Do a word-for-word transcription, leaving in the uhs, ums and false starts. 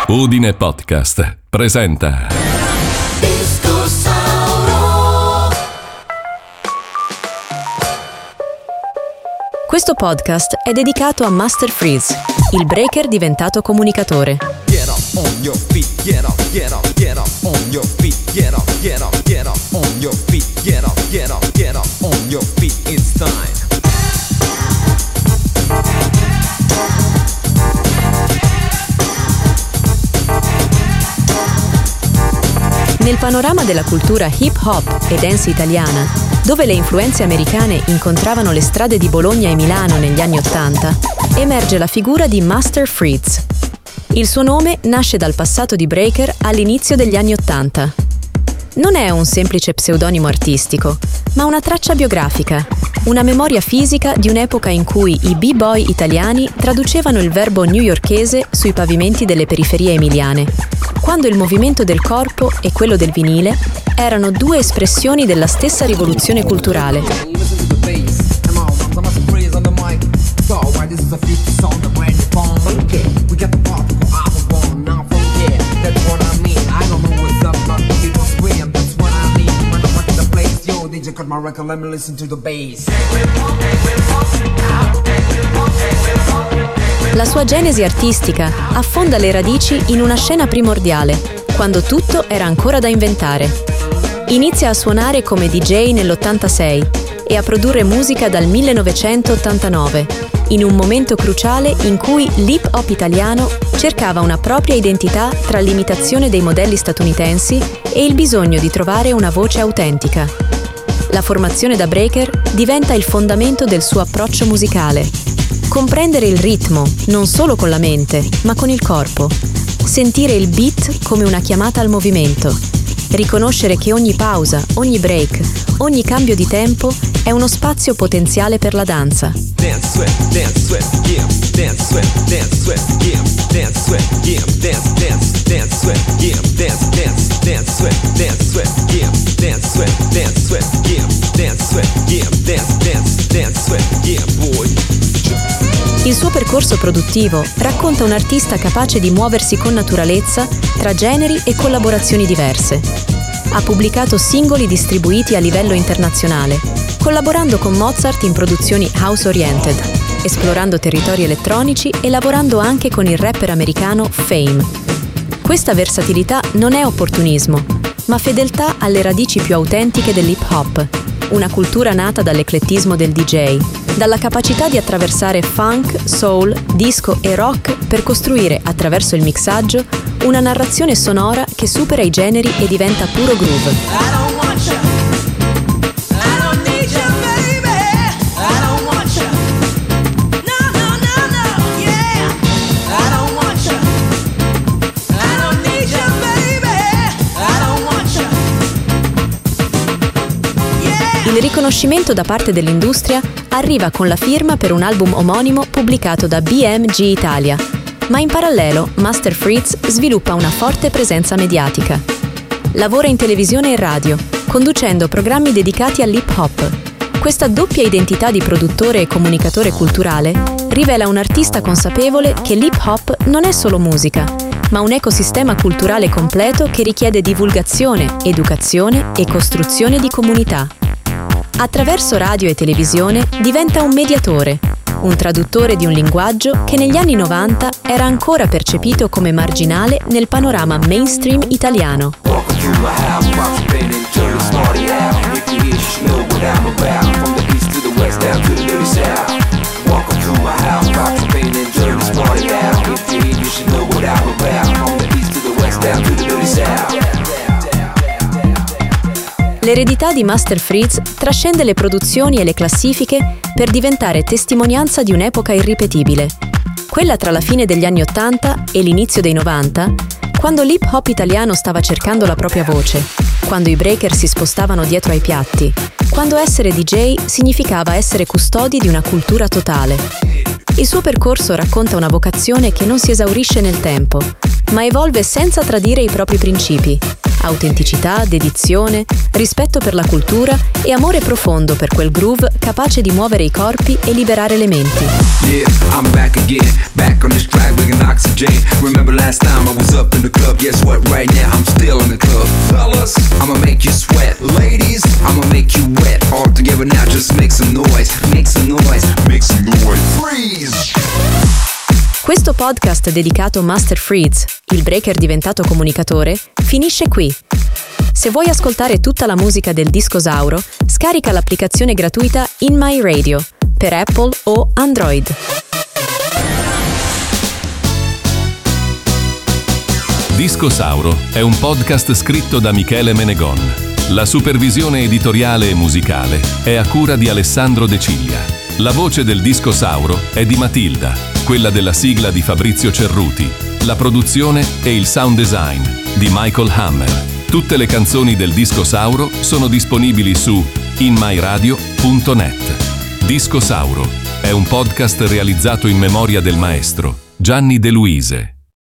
Udine Podcast presenta Questo podcast è dedicato a Master Freeze, il breaker diventato comunicatore. Get up on your feet, get up, get up, get up on your feet, get up, get up, get up on your feet, get up, get up, get up on your feet, it's time. Nel panorama della cultura hip hop e dance italiana, dove le influenze americane incontravano le strade di Bologna e Milano negli anni Ottanta, emerge la figura di Master Freeze. Il suo nome nasce dal passato di breaker all'inizio degli anni Ottanta. Non è un semplice pseudonimo artistico, ma una traccia biografica, una memoria fisica di un'epoca in cui i b-boy italiani traducevano il verbo newyorkese sui pavimenti delle periferie emiliane, quando il movimento del corpo e quello del vinile erano due espressioni della stessa rivoluzione culturale. La sua genesi artistica affonda le radici in una scena primordiale, quando tutto era ancora da inventare. Inizia a suonare come D J nell'ottantasei e a produrre musica dal millenovecentottantanove, in un momento cruciale in cui l'hip hop italiano cercava una propria identità tra l'imitazione dei modelli statunitensi e il bisogno di trovare una voce autentica. La formazione da breaker diventa il fondamento del suo approccio musicale. Comprendere il ritmo non solo con la mente, ma con il corpo. Sentire il beat come una chiamata al movimento. Riconoscere che ogni pausa, ogni break, ogni cambio di tempo è uno spazio potenziale per la danza. Dance sweat, dance sweat, yeah, dance sweat, dance sweat, yeah, dance sweat, yeah, dance, dance, dance sweat, yeah, dance, dance, dance sweat, dance sweat, yeah, dance sweat, dance sweat, yeah, dance sweat, yeah, dance, dance, dance sweat, yeah, boy. Il suo percorso produttivo racconta un artista capace di muoversi con naturalezza tra generi e collaborazioni diverse. Ha pubblicato singoli distribuiti a livello internazionale, collaborando con Mozart in produzioni house-oriented, esplorando territori elettronici e lavorando anche con il rapper americano Fame. Questa versatilità non è opportunismo, ma fedeltà alle radici più autentiche dell'hip hop, una cultura nata dall'eclettismo del D J, dalla capacità di attraversare funk, soul, disco e rock per costruire, attraverso il mixaggio, una narrazione sonora che supera i generi e diventa puro groove. Il riconoscimento da parte dell'industria arriva con la firma per un album omonimo pubblicato da B M G Italia, ma in parallelo Master Freeze sviluppa una forte presenza mediatica. Lavora in televisione e radio, conducendo programmi dedicati all'hip hop. Questa doppia identità di produttore e comunicatore culturale rivela un artista consapevole che l'hip hop non è solo musica, ma un ecosistema culturale completo che richiede divulgazione, educazione e costruzione di comunità. Attraverso radio e televisione diventa un mediatore, un traduttore di un linguaggio che negli anni novanta era ancora percepito come marginale nel panorama mainstream italiano. L'eredità di Master Freeze trascende le produzioni e le classifiche per diventare testimonianza di un'epoca irripetibile. Quella tra la fine degli anni Ottanta e l'inizio dei novanta, quando l'hip hop italiano stava cercando la propria voce, quando i breaker si spostavano dietro ai piatti, quando essere D J significava essere custodi di una cultura totale. Il suo percorso racconta una vocazione che non si esaurisce nel tempo, ma evolve senza tradire i propri principi, Autenticità, dedizione, rispetto per la cultura e amore profondo per quel groove capace di muovere i corpi e liberare le menti. Yeah, I'm back again, back on this track with an oxygen. Remember last time I was up in the club, guess what, right now I'm still in the club. Fellas, I'ma make you sweat. Ladies, I'ma make you wet. All together now, just make some noise, make some noise, make some noise. Freeze! Questo podcast dedicato Master Freeze, il breaker diventato comunicatore, finisce qui. Se vuoi ascoltare tutta la musica del Discosauro, scarica l'applicazione gratuita In My Radio per Apple o Android. Discosauro è un podcast scritto da Michele Menegon. La supervisione editoriale e musicale è a cura di Alessandro De Ciglia. La voce del Discosauro è di Matilda, quella della sigla di Fabrizio Cerruti, la produzione e il sound design di Michael Hammer. Tutte le canzoni del Discosauro sono disponibili su in my radio punto net. Discosauro è un podcast realizzato in memoria del maestro Gianni De Luise.